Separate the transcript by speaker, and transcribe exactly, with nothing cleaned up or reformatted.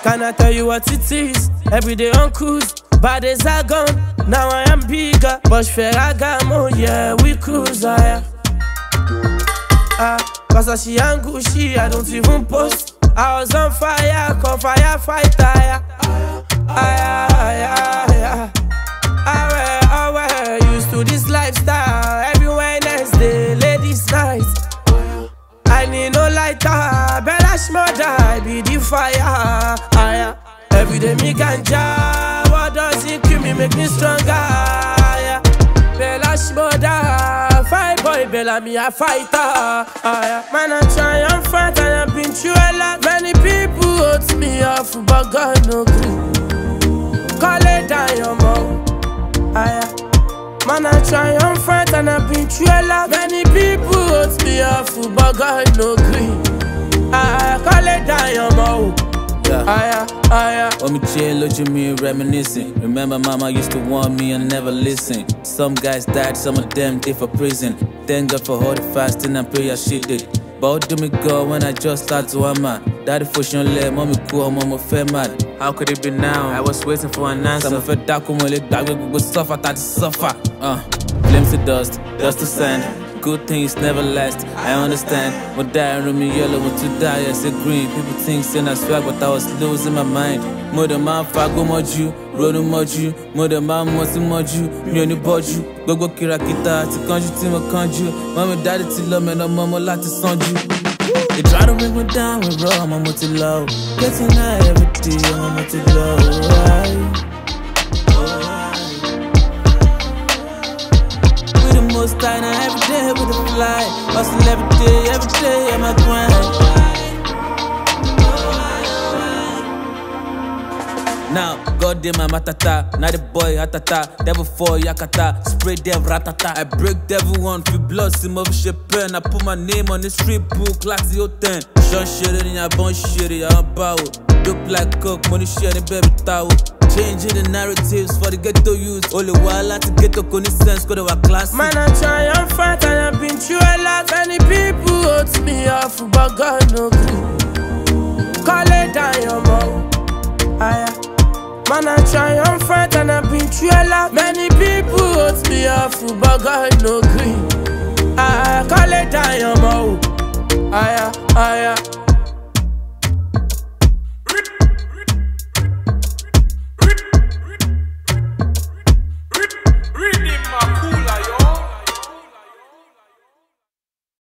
Speaker 1: Can I tell you what it is? Every day on cruise, bad days are gone. Now I am bigger, but Ferragamo, yeah, we cruise, ah, yeah. Ah, cause I see and Gucci, I don't even post. I was on fire, call firefighter, yeah. Ah, yeah, yeah, yeah. I wear, I wear, used to this lifestyle. Every Wednesday, ladies' night. I need no lighter, Bella Shmurda, I be the fire, ah, yeah. Every day me ganja, what does it kill me, make me stronger, yeah. Bella Shmurda, fight boy, Bella me a fighter, ah, yeah. Man I try and fight and I've been through a lot. Many people hurt me off, but God no good. Call it down your mouth, ah, yeah. Man I try and fight and I've been through a lot. Many people hurt me off, but God no green. Ah, call it down your mouth.
Speaker 2: Yeah.
Speaker 1: Aya, aya.
Speaker 2: When me chill, look at me reminiscing. Remember mama used to warn me and never listen. Some guys died, some of them did for prison. Thank God for all the fasting and prayer she did. But how do me go when I just start to hammer? Daddy fusion left, mommy cool, mama fed mad. How could it be now? I was waiting for an answer. Some fed dark when they back, we go suffer, that to suffer. Uh, flames to dust, dust to sand. Good things never last, I understand. But die room me yellow, want to die, I say green. People think saying I swag, but I was losing my mind. Mother man, fago moju, road moju. Mother man, mosi moju, me only boju. Go go kirakita, to kanju, team of kanju. Mommy, daddy, till love me, no mama, like to sanju. They try to bring me down with raw, I'm to low. Getting high every day, I'm to low. Most time every day with a fly. Hustle every day, every day at my grind. Now, God damn my matata, not the boy hatata. Devil for yakata, spray dev ratata. I break devil one, feel blood, sim of shit pen. I put my name on the street book, like zero ten. Sean shit in your bone shit, I'm power. Dope like coke, money shit in baby towel. Changing the narratives for the ghetto youth. Only while I to get to sense, cause they were classy.
Speaker 1: Man, I try and fight and I've been through a lot. Many people hurt me off, but God no good. Call it down your mouth, ah, yeah. Man, I try and fight and I've been through a lot. Many people hurt me off, but God no green. Ah, call it down your mouth, ah, yeah, ah, yeah.